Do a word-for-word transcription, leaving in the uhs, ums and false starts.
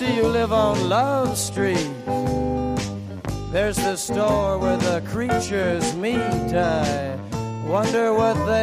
see you live on Love Street. There's the store where the creatures meet. I wonder what they